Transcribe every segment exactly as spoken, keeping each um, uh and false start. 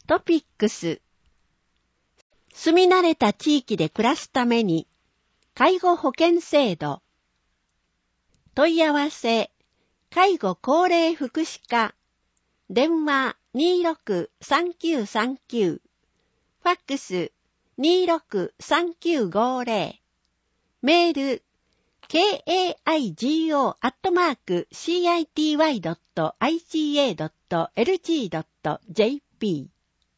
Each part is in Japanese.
トピックス。住み慣れた地域で暮らすために、介護保険制度。問い合わせ、介護高齢福祉課。電話 にーろくさんきゅうさんきゅう。ファックス にーろくさんきゅうごゼロ。メール、kaigo アットマーク シーアイティーワイ ドット アイシーエー ドット エルジー ドット ジェーピー。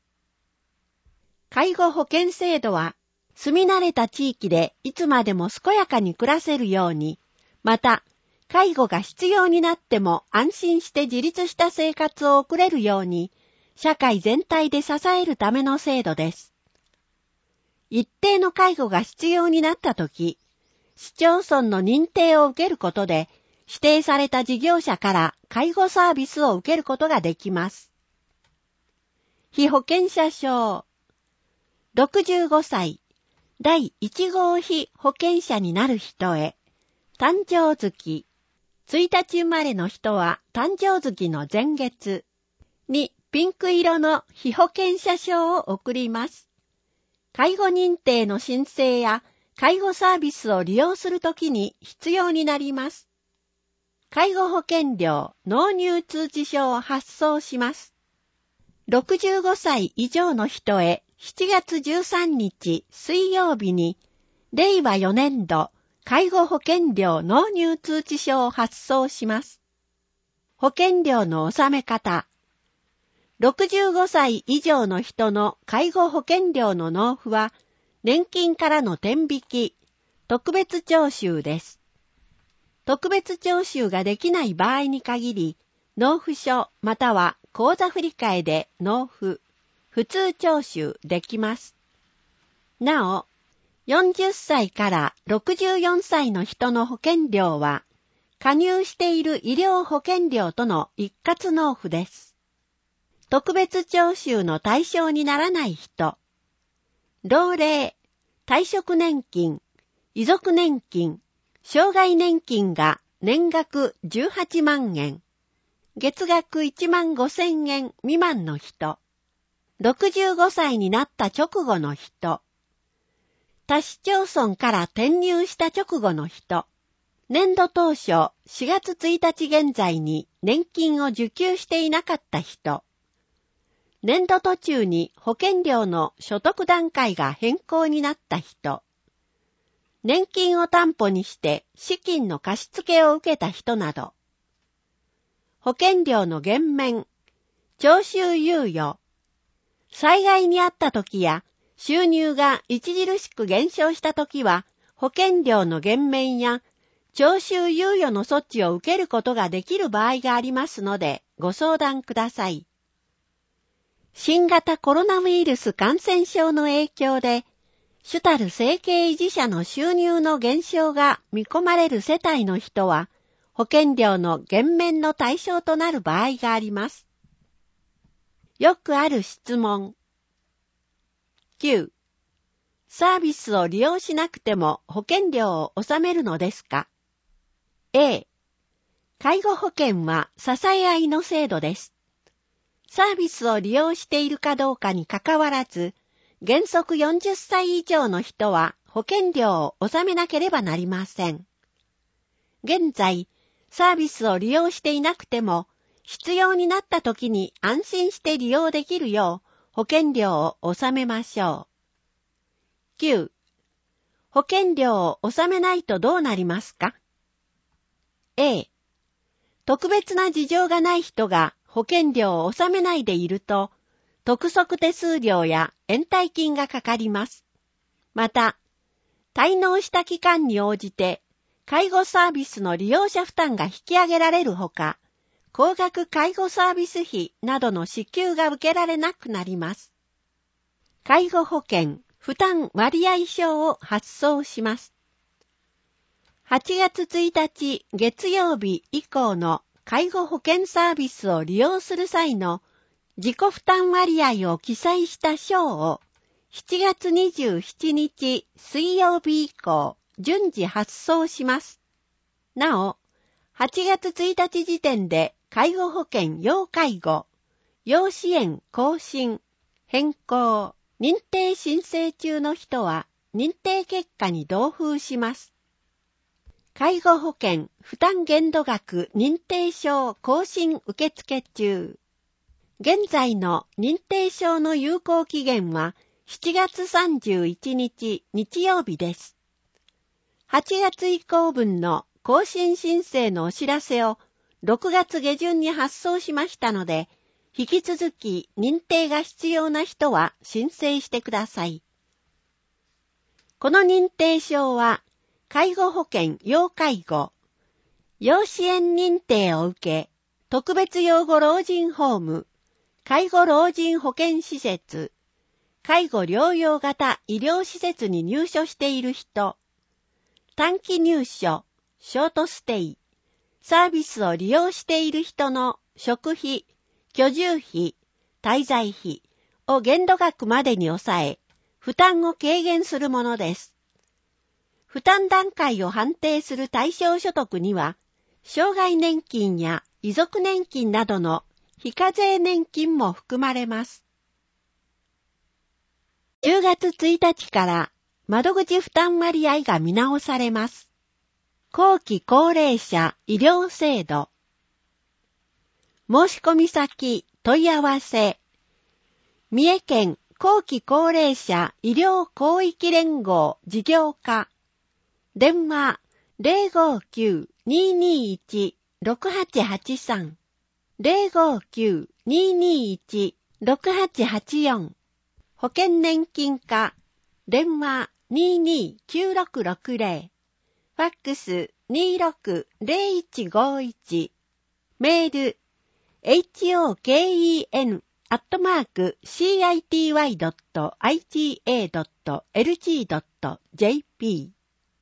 介護保険制度は、住み慣れた地域でいつまでも健やかに暮らせるように、また、介護が必要になっても安心して自立した生活を送れるように、社会全体で支えるための制度です。一定の介護が必要になったとき、市町村の認定を受けることで、指定された事業者から介護サービスを受けることができます。被保険者証。ろくじゅうごさい、だいいち号被保険者になる人へ、誕生月。ついたち生まれの人は誕生月の前月にピンク色の被保険者証を送ります。介護認定の申請や介護サービスを利用するときに必要になります。介護保険料納入通知書を発送します。ろくじゅうごさい以上の人へしちがつじゅうさんにち水曜日に、れいわよねんど介護保険料納入通知書を発送します。保険料の納め方。ろくじゅうごさい以上の人の介護保険料の納付は、年金からの天引き、特別徴収です。特別徴収ができない場合に限り、納付書または口座振替で納付、普通徴収できます。なお、よんじゅっさいからろくじゅうよんさいの人の保険料は、加入している医療保険料との一括納付です。特別徴収の対象にならない人、老齢、退職年金、遺族年金、障害年金が年額じゅうはちまんえん、月額いちまんごせんえん未満の人、ろくじゅうごさいになった直後の人、他市町村から転入した直後の人、年度当初しがつついたち現在に年金を受給していなかった人、年度途中に保険料の所得段階が変更になった人、年金を担保にして資金の貸付を受けた人など、保険料の減免、徴収猶予、災害にあった時や収入が著しく減少した時は保険料の減免や徴収猶予の措置を受けることができる場合がありますのでご相談ください。新型コロナウイルス感染症の影響で主たる生計維持者の収入の減少が見込まれる世帯の人は保険料の減免の対象となる場合があります。よくある質問。きゅう. サービスを利用しなくても保険料を納めるのですか？ A. 介護保険は支え合いの制度です。サービスを利用しているかどうかにかかわらず、原則よんじゅっさい以上の人は保険料を納めなければなりません。現在、サービスを利用していなくても、必要になった時に安心して利用できるよう保険料を納めましょう。きゅう. 保険料を納めないとどうなりますか？ A. 特別な事情がない人が保険料を納めないでいると、督促手数料や延滞金がかかります。また、滞納した期間に応じて、介護サービスの利用者負担が引き上げられるほか、高額介護サービス費などの支給が受けられなくなります。介護保険負担割合証を発送します。はちがつついたち月曜日以降の介護保険サービスを利用する際の自己負担割合を記載した証をしちがつにじゅうしちにち水曜日以降順次発送します。なお、はちがつついたち時点で介護保険要介護、要支援更新、 変更、認定申請中の人は認定結果に同封します。介護保険負担限度額認定証更新受付中。現在の認定証の有効期限はしちがつさんじゅういちにち日曜日です。はちがつ以降分の更新申請のお知らせをろくがつ下旬に発送しましたので、引き続き認定が必要な人は申請してください。この認定証は、介護保険要介護、要支援認定を受け、特別養護老人ホーム、介護老人保健施設、介護療養型医療施設に入所している人、短期入所、ショートステイ、サービスを利用している人の食費、居住費、滞在費を限度額までに抑え、負担を軽減するものです。負担段階を判定する対象所得には、障害年金や遺族年金などの非課税年金も含まれます。じゅうがつついたちから窓口負担割合が見直されます。後期高齢者医療制度。申し込み先問い合わせ。三重県後期高齢者医療広域連合事業課。電話 ゼロごきゅう にーにーいち ろくはちはちさん ゼロごきゅう にーにーいち ろくはちはちよん。保険年金課。電話 にーにーきゅうろくろくゼロ。ファックス にーろくゼロいちごいち。メール ホケン アットマーク シーアイティーワイ ドット アイティーエー ドット エルジー ドット ジェーピー。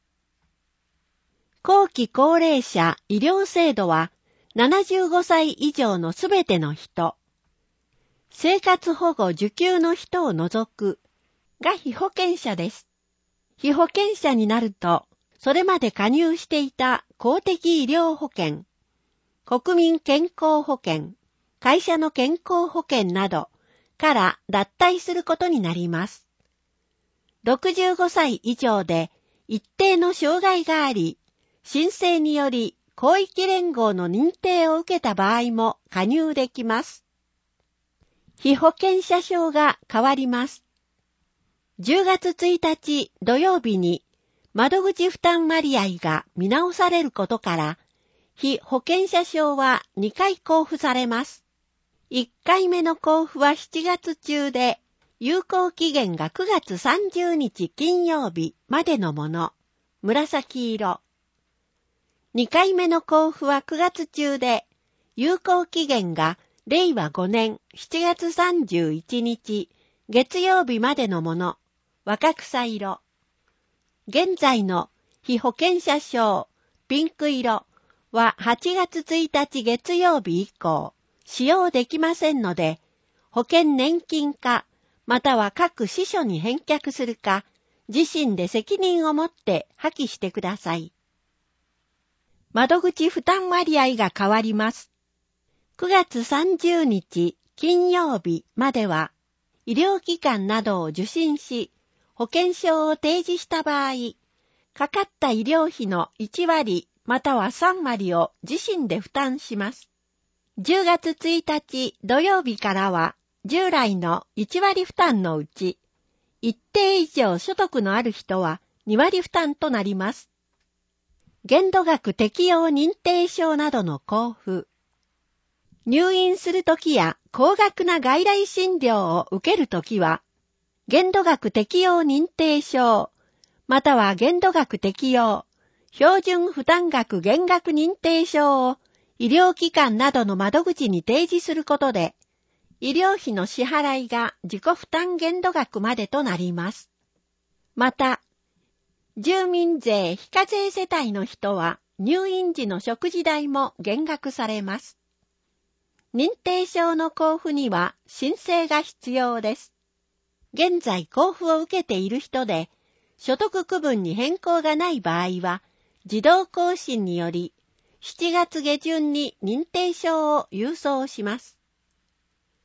後期高齢者医療制度はななじゅうごさい以上のすべての人、生活保護受給の人を除くが被保険者です。被保険者になると、それまで加入していた公的医療保険、国民健康保険、会社の健康保険などから脱退することになります。ろくじゅうごさい以上で一定の障害があり、申請により広域連合の認定を受けた場合も加入できます。被保険者証が変わります。じゅうがつついたち土曜日に窓口負担割合が見直されることから、被保険者証はにかい交付されます。いっかいめの交付はしちがつ中で、有効期限がくがつさんじゅうにち金曜日までのもの、紫色。にかいめの交付はくがつ中で、有効期限がれいわごねんしちがつさんじゅういちにち月曜日までのもの、若草色。現在の被保険者証、ピンク色ははちがつついたち月曜日以降、使用できませんので、保険年金課または各支所に返却するか、自身で責任を持って破棄してください。窓口負担割合が変わります。くがつさんじゅうにち金曜日までは、医療機関などを受診し、保険証を提示した場合、かかった医療費のいちわりまたはさんわりを自身で負担します。じゅうがつついたち土曜日からは、従来のいちわり負担のうち、一定以上所得のある人はにわり負担となります。限度額適用認定証などの交付。入院するときや高額な外来診療を受けるときは、限度額適用認定証、または限度額適用、標準負担額減額認定証を医療機関などの窓口に提示することで、医療費の支払いが自己負担限度額までとなります。また、住民税非課税世帯の人は入院時の食事代も減額されます。認定証の交付には申請が必要です。現在交付を受けている人で、所得区分に変更がない場合は、自動更新により、しちがつ下旬に認定証を郵送します。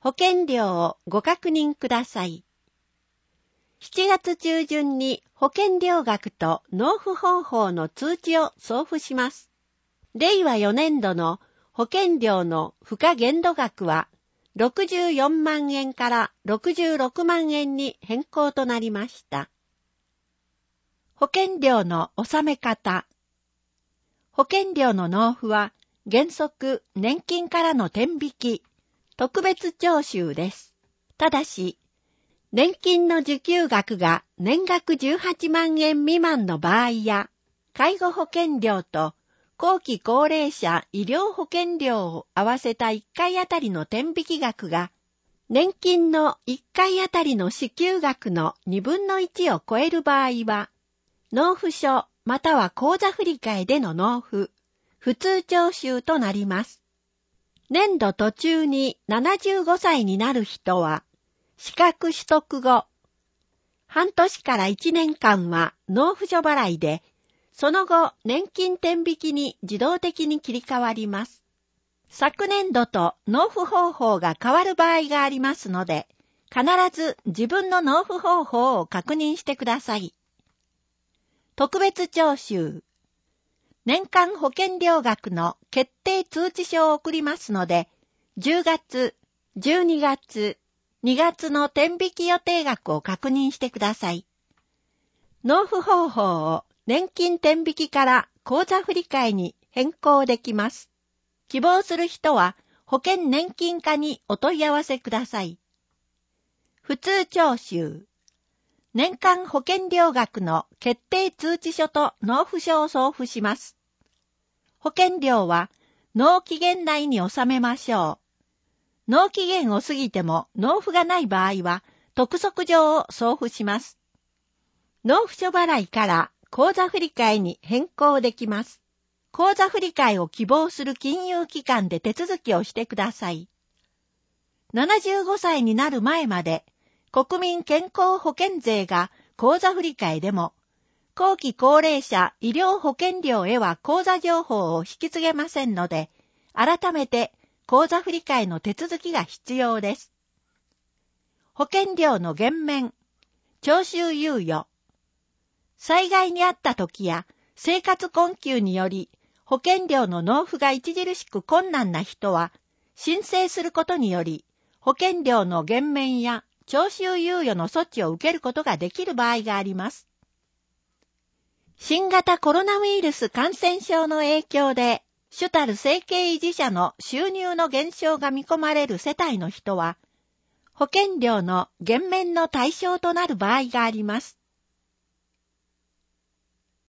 保険料をご確認ください。しちがつ中旬に保険料額と納付方法の通知を送付します。れいわよねんどの保険料の付加限度額はろくじゅうよんまんえんからろくじゅうろくまんえんに変更となりました。保険料の納め方。保険料の納付は原則年金からの天引き、特別徴収です。ただし、年金の受給額が年額じゅうはちまんえん未満の場合や、介護保険料と後期高齢者医療保険料を合わせたいっかいあたりの天引き額が、年金のいっかいあたりの支給額のにぶんのいちを超える場合は、納付書または口座振替での納付、普通徴収となります。年度途中にななじゅうごさいになる人は、資格取得後、半年からいちねんかんは納付書払いで、その後年金天引きに自動的に切り替わります。昨年度と納付方法が変わる場合がありますので、必ず自分の納付方法を確認してください。特別徴収。年間保険料額の決定通知書を送りますので、じゅうがつ、じゅうにがつ、にがつの天引き予定額を確認してください。納付方法を年金天引きから口座振替に変更できます。希望する人は保険年金課にお問い合わせください。普通徴収。年間保険料額の決定通知書と納付書を送付します。保険料は納期限内に納めましょう。納期限を過ぎても納付がない場合は、督促状を送付します。納付書払いから口座振替に変更できます。口座振替を希望する金融機関で手続きをしてください。ななじゅうごさいになる前まで、国民健康保険税が口座振替でも、後期高齢者医療保険料へは口座情報を引き継げませんので、改めて、口座振替の手続きが必要です。保険料の減免、徴収猶予。災害にあった時や生活困窮により保険料の納付が著しく困難な人は、申請することにより保険料の減免や徴収猶予の措置を受けることができる場合があります。新型コロナウイルス感染症の影響で、主たる生計維持者の収入の減少が見込まれる世帯の人は、保険料の減免の対象となる場合があります。